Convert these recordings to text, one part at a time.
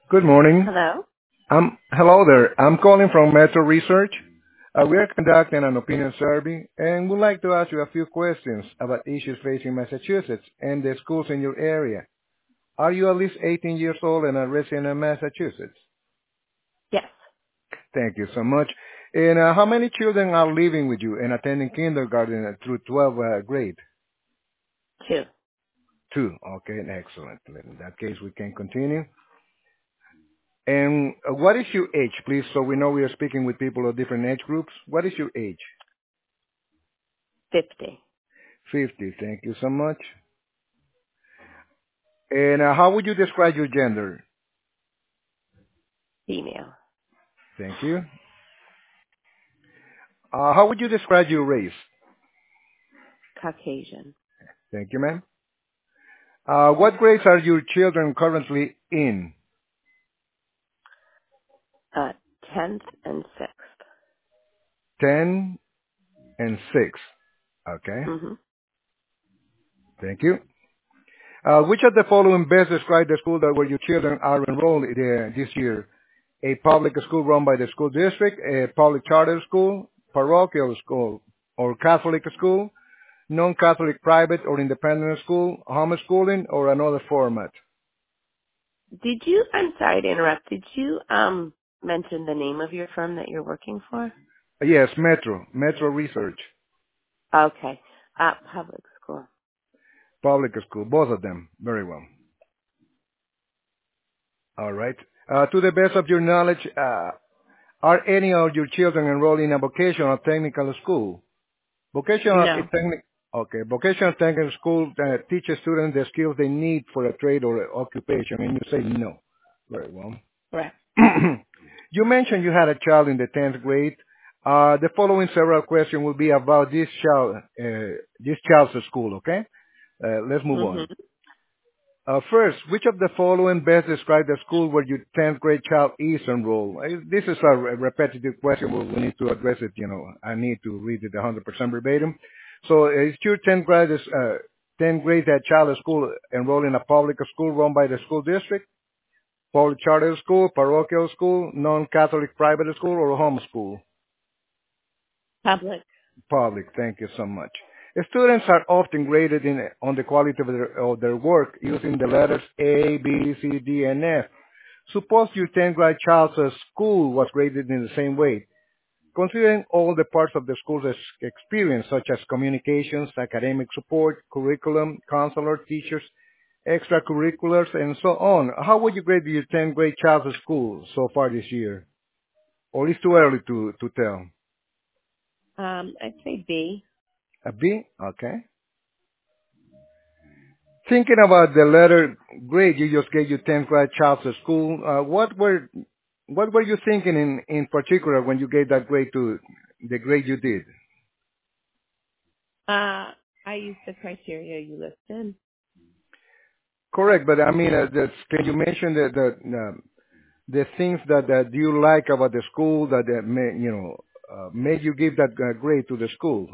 Good morning. Hello? Hello there. I'm calling from Metro Research. We are conducting an opinion survey and would like to ask you a few questions about issues facing Massachusetts and the schools in your area. Are you at least 18 years old and a resident of Massachusetts? Yes, Thank you so much. And how many children are living with you and attending kindergarten through 12th grade? two. Two. Okay, excellent. In that case, we can continue. And what is your age, please, so we know we are speaking with people of different age groups? What is your age? 50. 50. Thank you so much. And how would you describe your gender? Female. Thank you. How would you describe your race? Caucasian. Thank you, ma'am. What grades are your children currently in? Uh, 10th and 6th. 10 and 6. Okay. Mm-hmm. Thank you. Which of the following best describe the school that where your children are enrolled this year? A public school run by the school district, a public charter school, parochial school, or Catholic school, non-Catholic private or independent school, homeschooling, or another format? I'm sorry to interrupt. Did you, mention the name of your firm that you're working for? Yes, Metro Research, Okay. Public school. public school, both of them. Very well. All right. To the best of your knowledge, are any of your children enrolled in a vocational technical school? Vocational No. okay. Vocational technical school teaches students the skills they need for a trade or occupation, and you say no. Very well. Correct. You mentioned you had a child in the 10th grade. The following several questions will be about this child's school, okay? Let's move on. Mm-hmm. First, which of the following best describe the school where your 10th grade child is enrolled? This is a repetitive question. We need to address it. I need to read it 100% verbatim. So, is your 10th grade that child at school enrolled in a public school run by the school district, public charter school, parochial school, non-Catholic private school, or homeschool? Public. Public. Thank you so much. Students are often graded on the quality of their work using the letters A, B, C, D, and F. Suppose your 10th grade child's school was graded in the same way. Considering all the parts of the school's experience, such as communications, academic support, curriculum, counselor, teachers, extracurriculars, and so on, how would you grade your 10th grade child's school so far this year? Or it's too early to tell? I'd say B. A B? Okay. Thinking about the letter grade you just gave your 10th grade child to school, what were you thinking in particular when you gave that grade to the grade you did? I used the criteria you listed. Correct, but I mean, can you mention the things that you like about the school that made you give that grade to the school?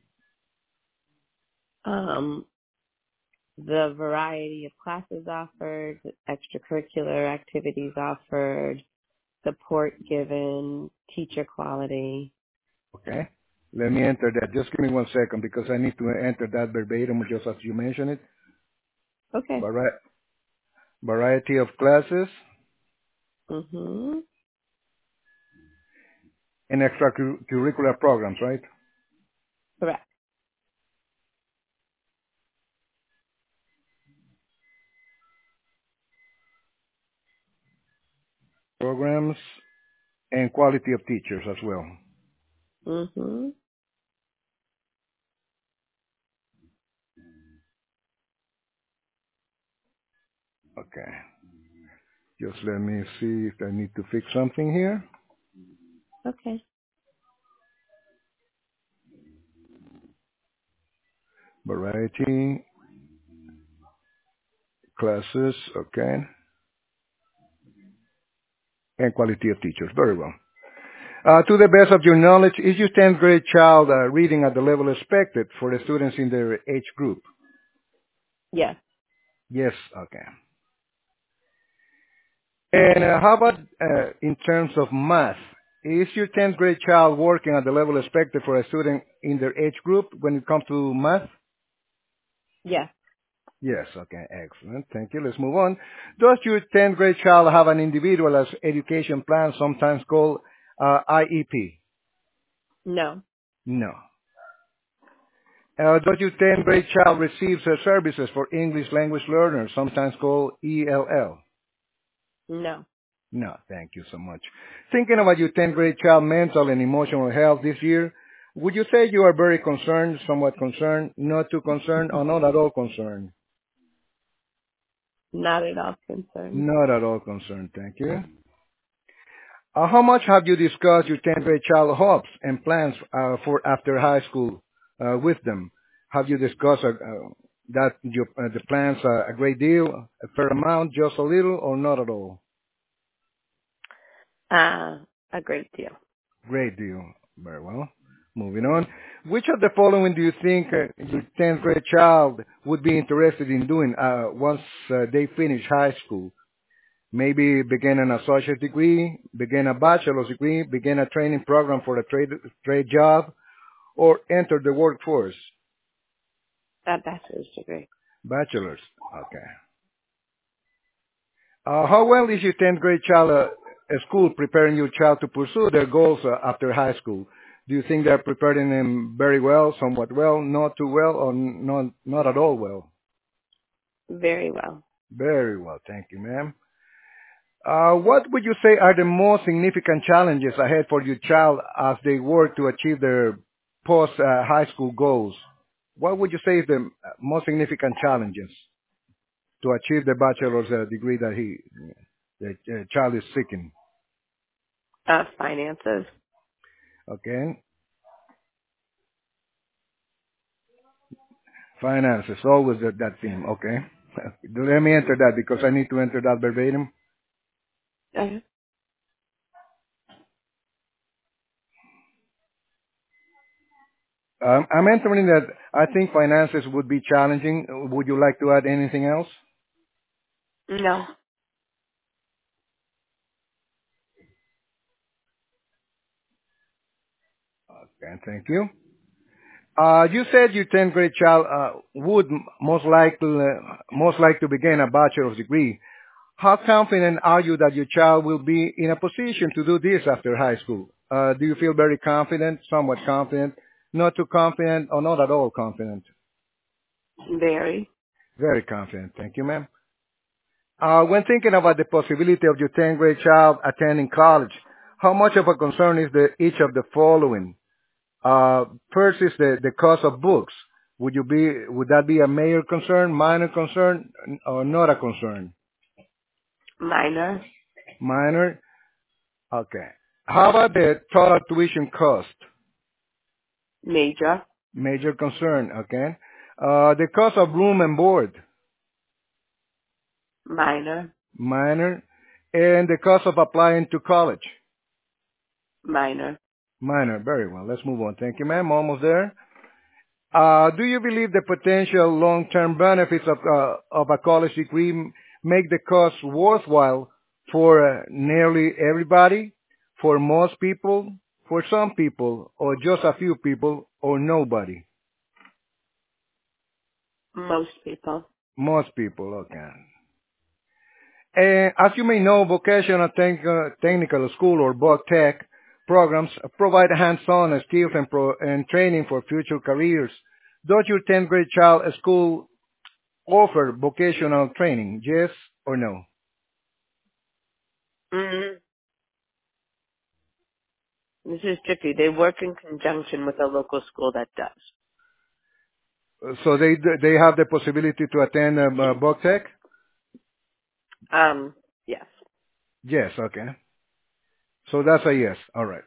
Um, the variety of classes offered, extracurricular activities offered, support given, teacher quality. Okay, let me enter that. Just give me 1 second because I need to enter that verbatim just as you mentioned it. Okay. Variety of classes Mm-hmm. and extracurricular programs, right? Correct. Programs and quality of teachers as well. Mm-hmm. Okay. Just let me see if I need to fix something here. Okay. Variety, classes, okay, and quality of teachers. Very well. To the best of your knowledge, is your 10th grade child reading at the level expected for the students in their age group? Yes. Yes, okay. And how about in terms of math? Is your 10th grade child working at the level expected for a student in their age group when it comes to math? Yes. Yes, okay, excellent. Thank you. Let's move on. Does your 10th grade child have an individual education plan, sometimes called IEP? No. No. Does your 10th grade child receive services for English language learners, sometimes called ELL? No. No, thank you so much. Thinking about your 10th grade child mental and emotional health this year, would you say you are very concerned, somewhat concerned, not too concerned, or not at all concerned? Not at all concerned. Not at all concerned, thank you. How much have you discussed your 10th grade child hopes and plans for after high school with them? Have you discussed the plans a great deal, a fair amount, just a little, or not at all? A great deal. Great deal. Very well. Moving on. Which of the following do you think your 10th grade child would be interested in doing once they finish high school? Maybe begin an associate degree, begin a bachelor's degree, begin a training program for a trade job, or enter the workforce. A bachelor's degree. Bachelor's. Okay. How well is your 10th grade child at school preparing your child to pursue their goals after high school? Do you think they're preparing them very well, somewhat well, not too well, or not at all well? Very well. Very well. Thank you, ma'am. What would you say are the most significant challenges ahead for your child as they work to achieve their post-high school goals? What would you say is the most significant challenges to achieve the bachelor's degree that the child is seeking? Finances. Okay. Finances, always that theme. Okay. Let me enter that because I need to enter that verbatim. Okay. I'm entering that I think finances would be challenging. Would you like to add anything else? No. Okay, thank you. You said your 10th grade child would most like to begin a bachelor's degree. How confident are you that your child will be in a position to do this after high school? Do you feel very confident, somewhat confident, not too confident, or not at all confident? Very. Very confident. Thank you, ma'am. When thinking about the possibility of your 10th grade child attending college, how much of a concern is each of the following? First is the cost of books. Would that be a major concern, minor concern, or not a concern? Minor. Minor? Okay. How about the total tuition cost? Major. Major concern, okay. The cost of room and board? Minor. Minor. And the cost of applying to college? Minor. Minor. Very well. Let's move on. Thank you, ma'am. Almost there. Do you believe the potential long-term benefits of a college degree make the cost worthwhile for nearly everybody, for most people, for some people, or just a few people, or nobody? Most people. Most people, okay. As you may know, vocational technical school or VOC programs provide hands-on skills and training for future careers. Does your 10th grade child school offer vocational training? Yes or no? Mm. This is tricky. They work in conjunction with a local school that does. So they have the possibility to attend VOC? Yes. Yes, okay. So that's a yes. All right.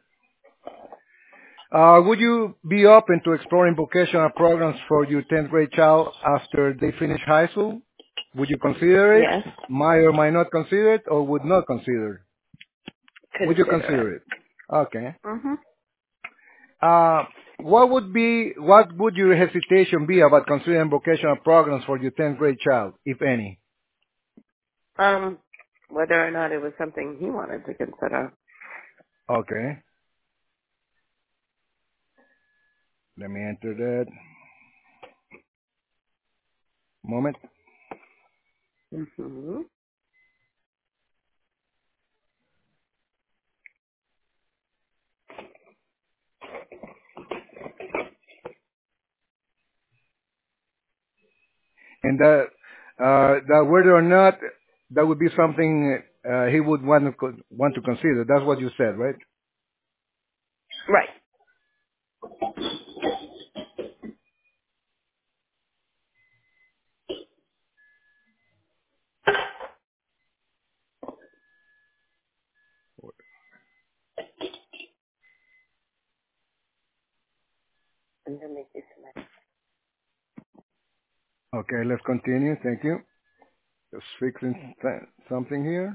Would you be open to exploring vocational programs for your 10th grade child after they finish high school? Would you consider it? Yes. Might or might not consider it, or would not consider? Would you Consider it. consider it? Okay. Mhm. Uh, what would your hesitation be about considering vocational programs for your 10th grade child, if any? whether or not it was something he wanted to consider. Okay. Let me enter that. Moment. Mm-hmm. And that whether or not that would be something he would want to consider. That's what you said, right? Right. And then make you select. Okay, let's continue. Thank you. Just fixing something here.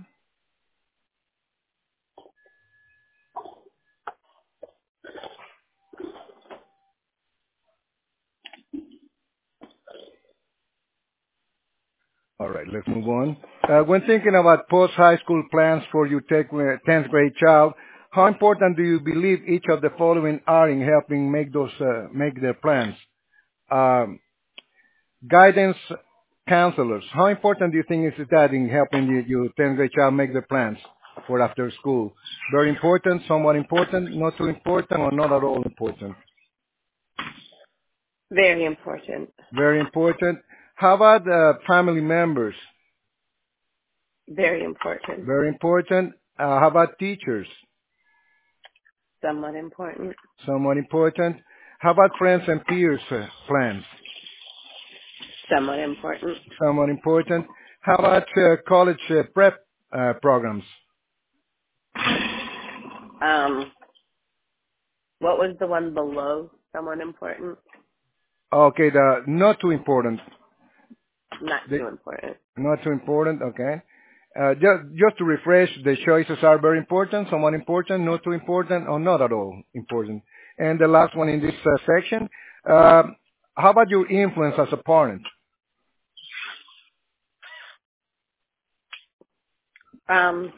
All right, let's move on. When thinking about post-high school plans for your 10th grade child, how important do you believe each of the following are in helping make their plans? Um, Guidance counselors. How important do you think is that in helping your 10th grade child make their plans for after school? Very important, somewhat important, not too important, or not at all important? Very important. Very important. How about family members? Very important. Very important. How about teachers? Somewhat important. Somewhat important. How about friends and peers plans? Somewhat important. Somewhat important. How about college prep programs? What was the one below somewhat important? Okay, the not too important. Not The, too important. not too important, okay. Just to refresh, the choices are very important, somewhat important, not too important, or not at all important. And the last one in this section, how about your influence as a parent? Um,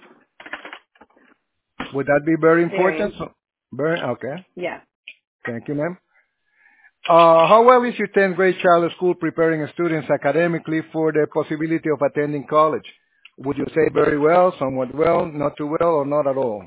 Would that be very important? very, Very, okay. yeah. Thank you, ma'am. How well is your 10th grade child at school preparing students academically for the possibility of attending college? Would you say very well, somewhat well, not too well, or not at all?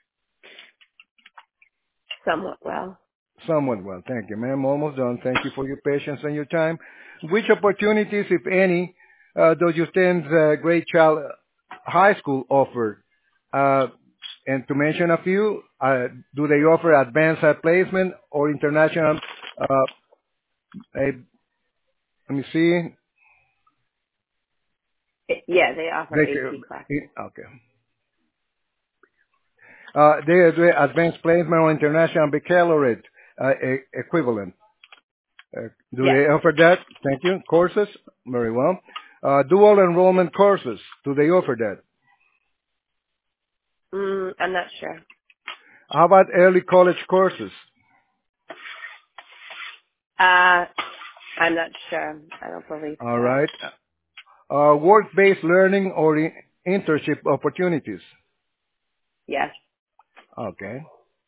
Somewhat well. Somewhat well. Thank you, ma'am. Almost done. Thank you for your patience and your time. Which opportunities, if any, does your 10th grade child high school offer? And to mention a few, do they offer advanced placement or international, let me see, Yeah, they offer they, AP classes. okay. They do advanced placement or international baccalaureate equivalent. Do Yes. they offer that? Thank you. Courses? Very well. Dual enrollment courses. Do they offer that? I'm not sure. How about early college courses? I'm not sure. I don't believe All so. right. Work-based learning or internship opportunities? Yes. Okay.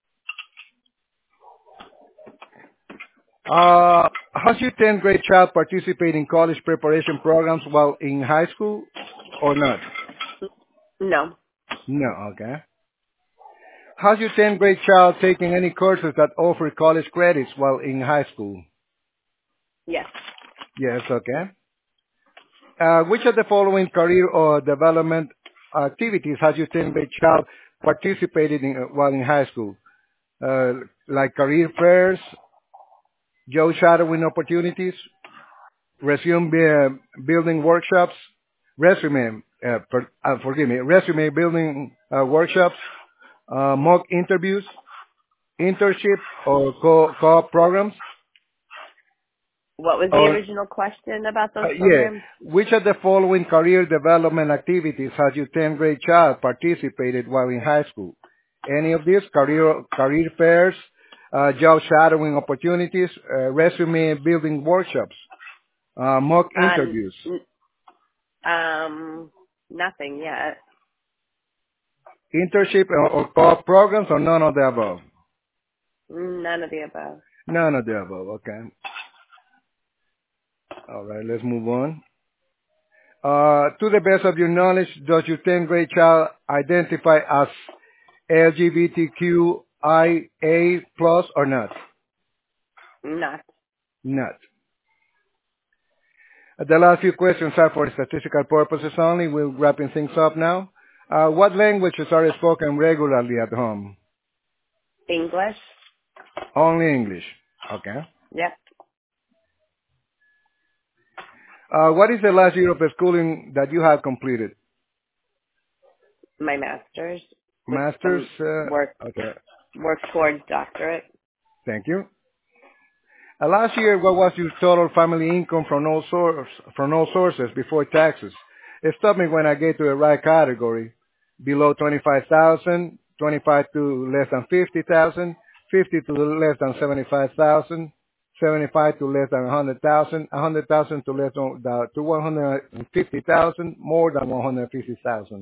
Has your 10th grade child participate in college preparation programs while in high school or not? No. No. Okay. Has your 10th grade child taken any courses that offer college credits while in high school? Yes. Yes. Okay. Which of the following career or development activities has your 10th grade child participated in while in high school? Like career fairs, job shadowing opportunities, resume building workshops, resume building workshops, mock interviews, internship or co-op programs, What was the or original question about those yeah, programs? which of the following career development activities has your 10th grade child participated while in high school? Any of these career fairs, job shadowing opportunities, resume building workshops, mock Uh, interviews. nothing yet. Internship or co-op programs or none of the above? None of the above. None of the above. Okay. All right. Let's move on. To the best of your knowledge, does your 10th grade child identify as LGBTQIA plus or not? Not. Not. The last few questions are for statistical purposes only. We're wrapping things up now. What languages are spoken regularly at home? English? Only English. Okay. Yep. What is the last year of schooling that you have completed? My master's with Master's? some work Okay. towards doctorate. Thank you. Last year, what was your total family income from all sources before taxes? Stop me when I get to the right category. Below 25,000, 25 to less than 50,000, 50 to less than 75,000, 75 to less than 100,000, 100,000 to less than to 150,000, more than 150,000.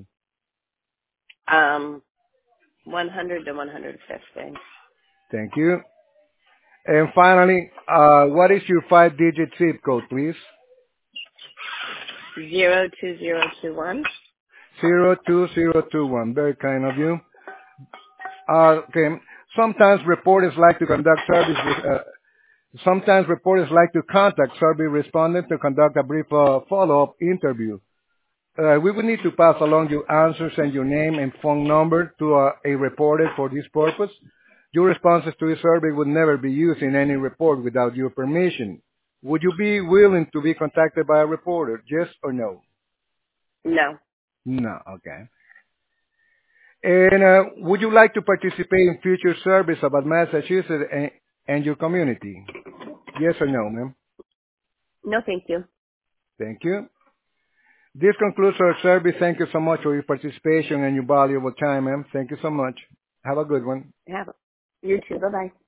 100 to 150. Thank you. And finally, what is your 5-digit zip code, please? 02021. 02021. Very kind of you. Okay. Sometimes reporters like to conduct sometimes reporters like to contact survey respondents to conduct a brief follow-up interview. We would need to pass along your answers and your name and phone number to a reporter for this purpose. Your responses to the survey would never be used in any report without your permission. Would you be willing to be contacted by a reporter? Yes or no? No. No. Okay. And would you like to participate in future surveys about Massachusetts and your community? Yes or no, ma'am? No, thank you. Thank you. This concludes our survey. Thank you so much for your participation and your valuable time, ma'am. Thank you so much. Have a good one. Have it. You too. Bye-bye.